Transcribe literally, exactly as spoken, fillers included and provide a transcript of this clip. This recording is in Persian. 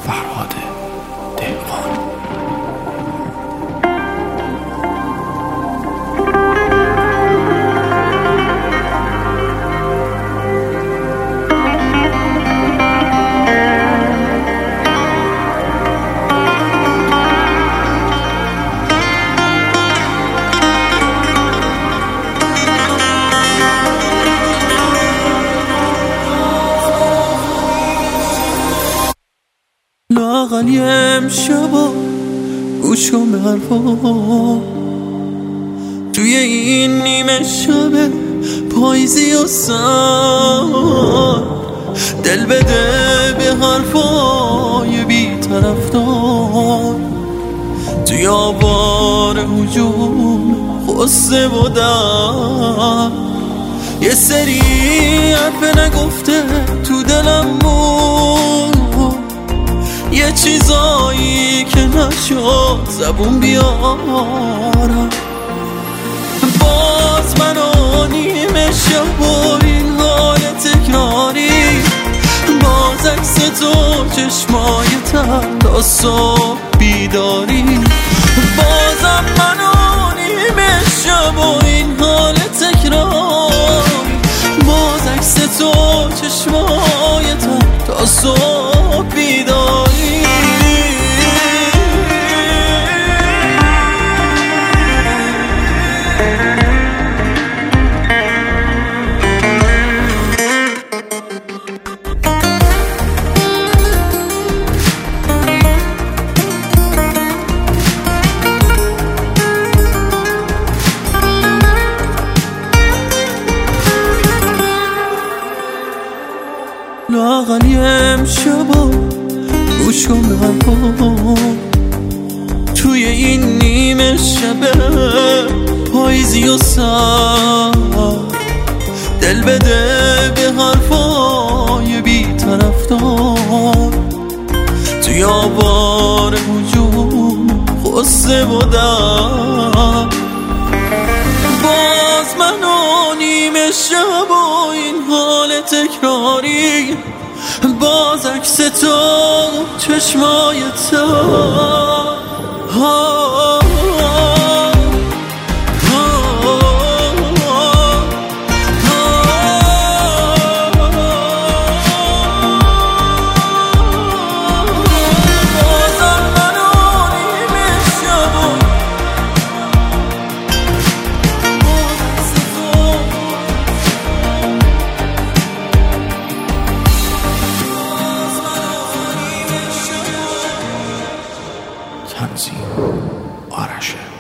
فرهاد دهقان. لاغلی امشبا گوش کن به حرفا، توی این نیمه شب پاییزی و سر دل بده به حرفای بی طرفدار. توی آوار هجوم غصه و درد یه سری حرف نگفته تو دلم بود، یه چیزایی که نشد زبون بیارم. باز من و نیمه شب و این حال تکراری، باز عکس تو چشمای تر تا صبح بیداری. بازم من و نیمه شب و این حال تکراری، باز عکس تو چشمای تر تا صبح بیداری. لاغلی امشبا گوش کن به حرفا، توی این نیمه شب پاییزی و سر دل بده به حرفای بی طرفدار. توی آوار هجوم غصه و درد، باز من و نیمه شب و این حال تکراری، باز عکس تو چشمای تر. تنظیم آرش